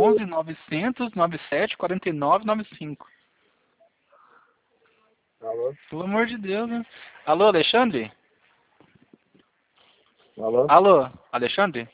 11 900 97 49 95. Alô? Pelo amor de Deus, né? Alô, Alexandre? Alô? Alô, Alexandre?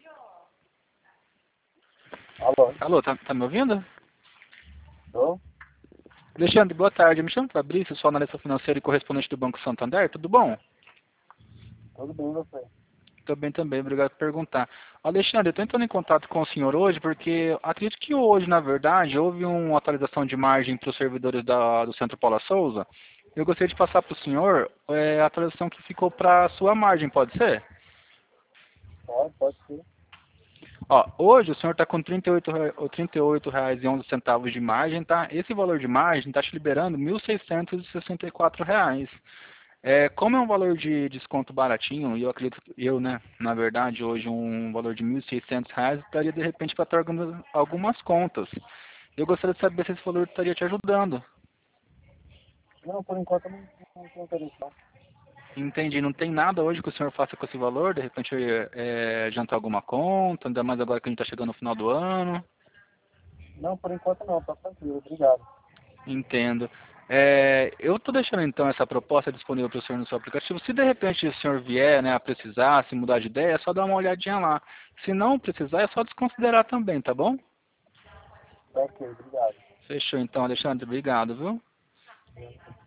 Alô? Alô, tá me ouvindo? Tô? Alexandre, boa tarde. Me chamo Fabrício, sou analista financeiro e correspondente do Banco Santander. Tudo bom? Tudo bem, você? Tô bem também, obrigado por perguntar. Alexandre, eu estou entrando em contato com o senhor hoje porque acredito que hoje, na verdade, houve uma atualização de margem para os servidores do Centro Paula Souza. Eu gostaria de passar para o senhor a atualização que ficou para a sua margem, pode ser? Pode ser. Ó, hoje o senhor está com R$ 38,11 de margem, tá? Esse valor de margem está te liberando R$ 1.664. Como é um valor de desconto baratinho, e eu acredito, né, na verdade, hoje um valor de R$ 1.600 estaria de repente para estar algumas contas. Eu gostaria de saber se esse valor estaria te ajudando. Não, por enquanto eu não tenho interesse, não. Entendi, não tem nada hoje que o senhor faça com esse valor, de repente adiantar alguma conta, ainda mais agora que a gente está chegando no final do ano. Não, por enquanto não, tá tranquilo, obrigado. Entendo. Eu estou deixando então essa proposta disponível para o senhor no seu aplicativo. Se de repente o senhor vier, né, a precisar, se mudar de ideia, é só dar uma olhadinha lá. Se não precisar, é só desconsiderar também, tá bom? Tá ok, obrigado. Fechou então, Alexandre. Obrigado, viu?